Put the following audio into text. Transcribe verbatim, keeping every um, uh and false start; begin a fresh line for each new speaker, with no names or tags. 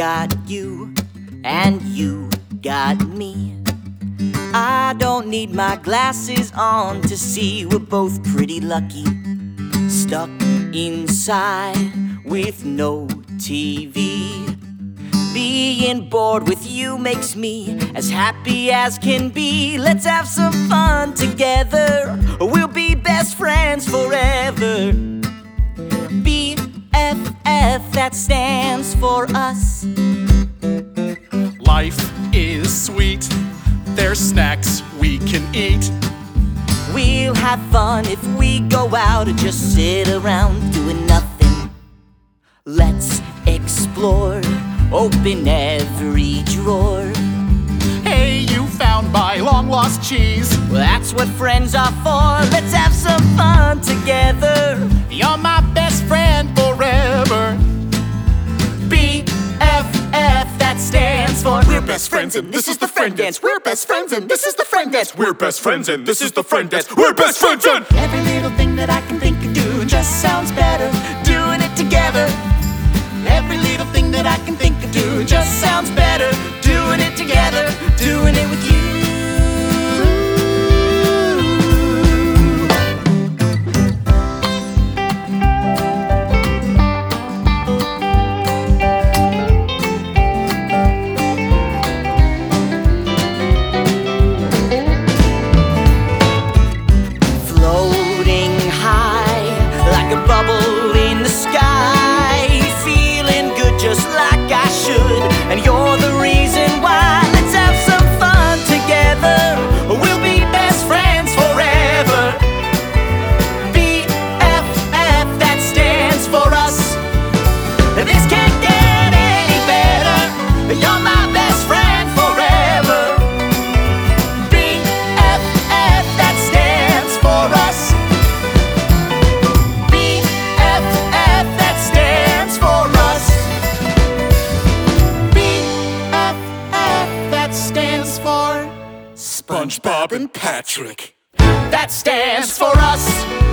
got you, and you got me. I don't need my glasses on to see we're both pretty lucky. Stuck inside with no T V. Being bored with you makes me as happy as can be. Let's have some fun together, we'll be best friends forever. B F F, that stands for us.
Life is sweet, there's snacks we can eat.
We'll have fun if we go out or just sit around doing nothing. Let's explore, open every drawer.
Hey, you found my long-lost cheese.
Well, that's what friends are for. Let's have some fun together.
You're my best friend forever.
B F F, that stands for
We're best friends and this is the friend dance. We're best friends and this is the friend dance. We're best friends and this is the friend dance. We're best friends and
every little thing that I can think of doing just sounds better doing it together. Every little thing that I can think of doing just sounds better doing it together, doing it with you. Floating high like a bubble in the sky, feeling good just like I should, and you're the reason why. Let's have some fun together, we'll be best friends forever. B F F, that stands for us. This can't get any better, you're my best friend forever. B F F, that stands for us. B F F, that stands for us. B F F, that stands for
SpongeBob and Patrick.
that stands for us.